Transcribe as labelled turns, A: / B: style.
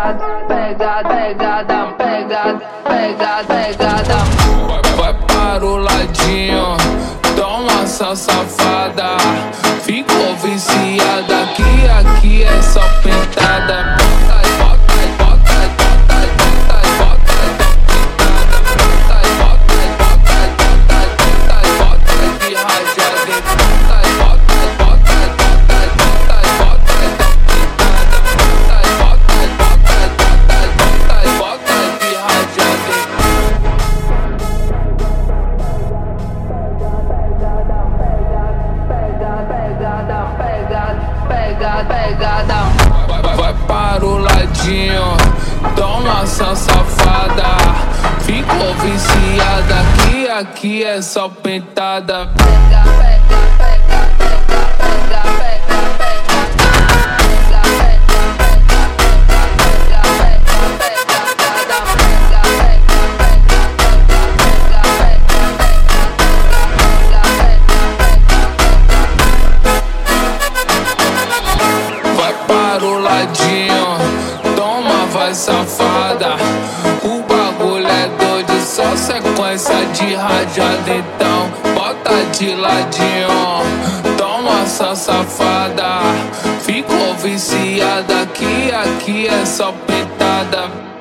A: pegada.
B: Vai para o ladinho, toma essa safada. Ficou viciada que aqui é só pentada. Vai para o ladinho, toma essa safada. Ficou viciada que aqui é só pentada. Toma, vai safada. O bagulho é doido, só sequência de rajada. Então bota de ladinho, toma essa safada. Ficou viciada que aqui é só pentada.